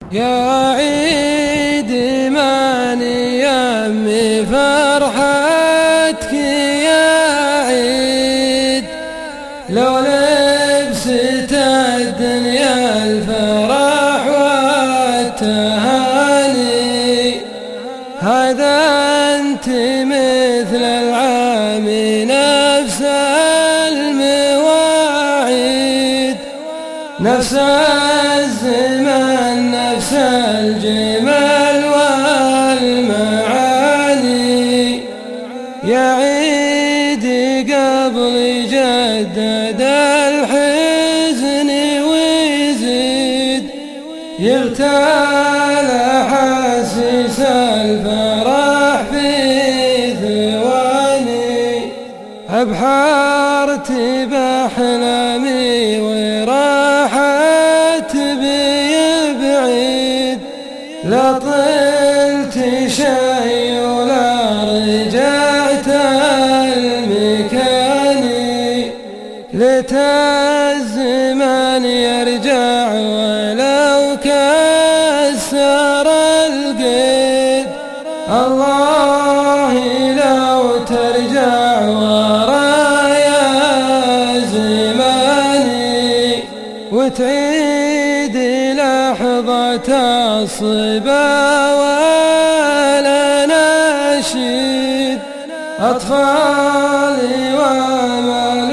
يا عيد ماني يمي فرحتك يا عيد، لو لبست الدنيا الفرح والتهاني، هذا أنت مثل العام نفس المواعيد، نفس الزمن نفس الجمال والمعاني، يا عيد قبل جدد الحزن ويزيد، يغتال حسيس الفرح في ثواني، أبحرت بأحلامي وراحت بي بعيد، لا طلت شي ولا رجعت المكاني، ليت الزمان يرجع ولو كسر القيد، الله لو ترجع ورايا زماني، وتعيد لحظة الصبا والأناشيد، أطفالي وأمل